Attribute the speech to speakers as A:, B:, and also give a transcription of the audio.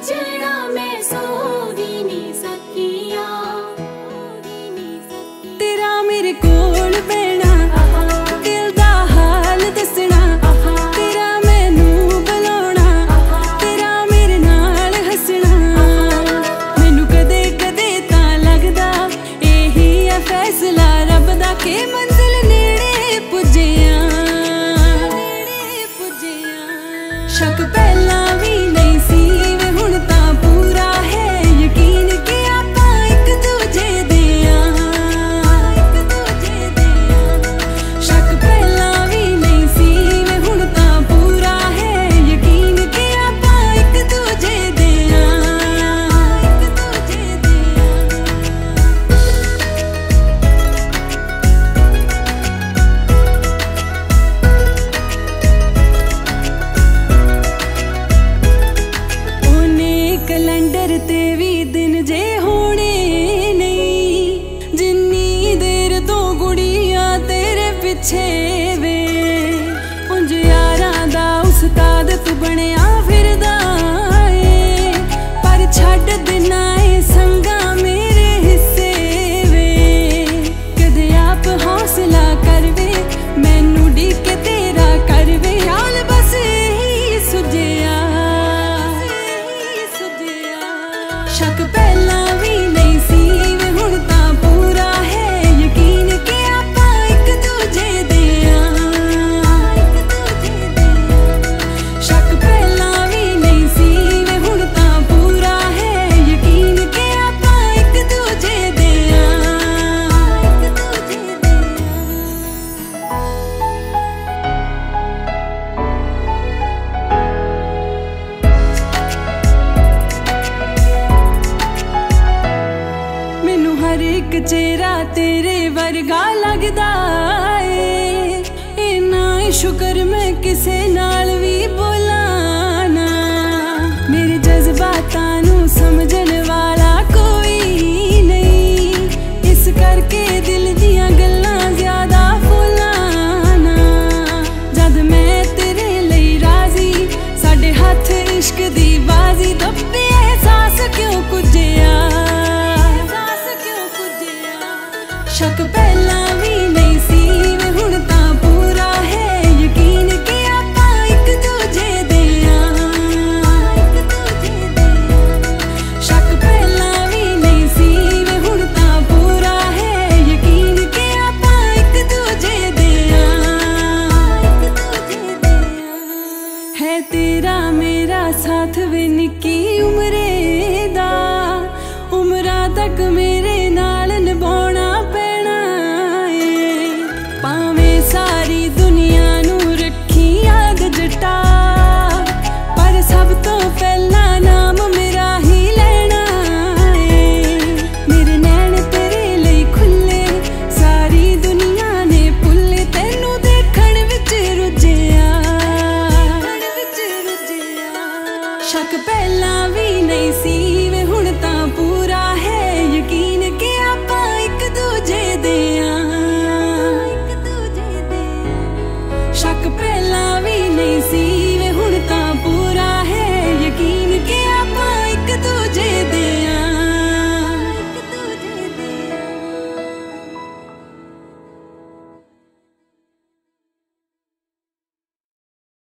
A: बिछड़ा मैं सो भी नहीं सकिया।
B: तेरा मेरे कोल बैना दिल दा हाल दसना, तेरा मैनू बुलाना, तेरा मेरे नाल हसना। मैनू कदे कदे तां लगदा यही है फैसला रब दा के मंजिल नेड़े पुज्जिया। शक पहला भी नहीं सी वे हुण तां पूरा है यकीन कि आपां एक दूजे दे शक पहला भी नहीं सी वे हुण तां पूरा है यकीन कि आपां एक दूजे दे कैलेंडर ते भी दिन जे होने नहीं, जिन्नी देर तो गुड़िया तेरे पिछे वे। उंज यारां दा उस्ताद तू बनिया फिरदा ए, पर छड्ड देना ए संगा मेरे हिस्से वे। कदे आप हौसला कर वे मैनू डीके तेरा कर वे, हाल बस यही सुझिया। शक पहला भी नहीं सी वे हुण तां पूरा है यकीन कि आपां एक दूजे दे शक पहला भी नहीं सी वे हुण तां पूरा है यकीन कि आपां एक दूजे दे हर एक चेहरा तेरे वर्गा लगदा ए, इन्ना शुक्र मैं किसे नाल भी बोलां ना। मेरे जज्बातां नू समझण वाला कोई नहीं, इस करके दिल दियां गल्लां ज्यादा बोलां ना। जद मैं तेरे लई राजी साडे हत्थ इश्क दी बाजी, दब्बे एहसास क्यों कुझिया। शक पहला भी नहीं सी वे हुण तां पूरा है यकीन कि आपां एक दूजे दे शक पहला भी नहीं सी वे हुण तां पूरा है यकीन कि आपां एक दूजे दे है। तेरा मेरा साथ वे निक्की उमरे दा, उमरां तक मेरे नाल निभाउणा सारी दुनिया नू रखी आग जटा, पर सब तो पहला नाम मेरा ही लेना है। मेरे नैन तेरे लई खुले सारी दुनिया ने भुल्ले, तेनू देखण विच रुझिया। शक पहला भी नहीं सी वे